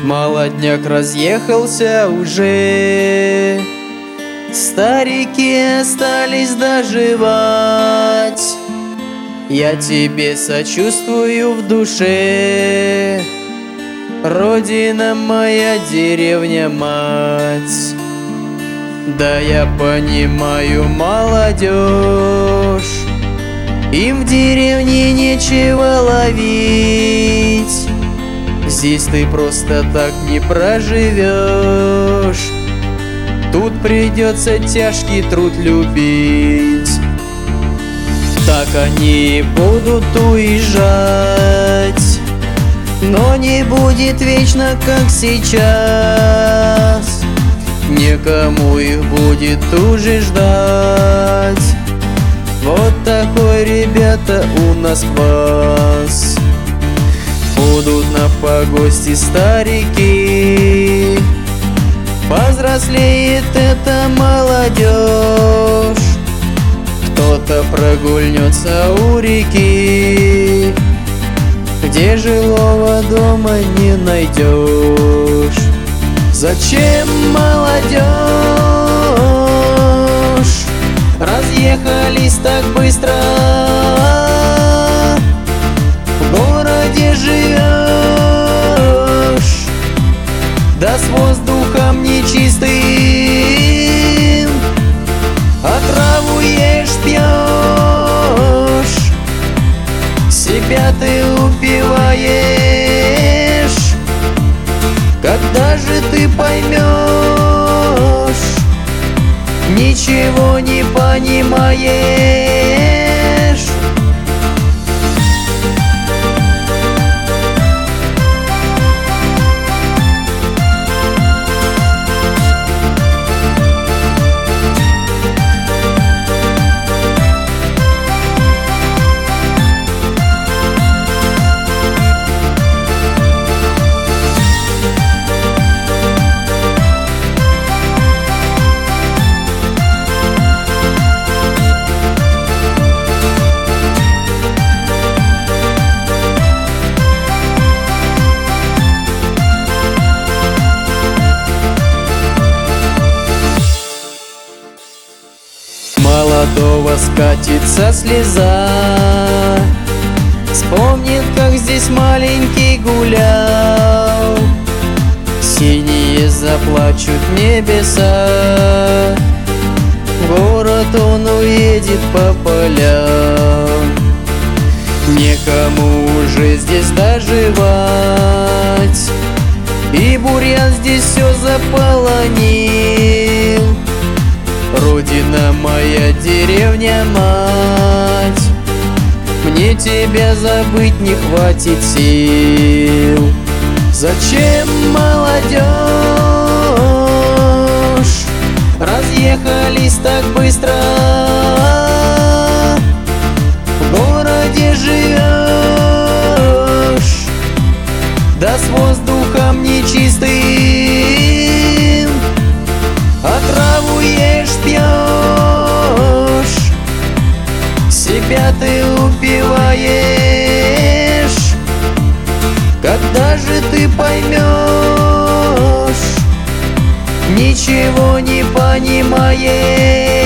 Молодняк разъехался уже, старики остались доживать. Я тебе сочувствую в душе, родина моя, деревня, мать. Да я понимаю молодежь, им в деревне нечего ловить. Здесь ты просто так не проживешь, тут придется тяжкий труд любить. Так они будут уезжать, но не будет вечно, как сейчас. Некому их будет уже ждать. Вот такой, ребята, у нас квас. Будут на погосте старики, повзрослеет эта молодежь. Кто-то прогульнется у реки, где жилого дома не найдешь. Зачем молодежь разъехались так быстро? В городе живешь, да с воздухом нечистым, отраву ешь, пьешь, себя ты убиваешь. Когда же ты поймешь, ничего не понимаешь? Молодого скатится слеза, вспомнит, как здесь маленький гулял. Синие заплачут небеса, в город он уедет по полям. Некому уже здесь доживать, и бурьян здесь все заполонил. Родина моя, деревня, мать, мне тебя забыть не хватит сил. Зачем молодежь разъехались так быстро? В городе живешь, да с воздухом нечистым, отраву ешь, пьешь, себя ты убиваешь. Когда же ты поймешь, ничего не понимаешь?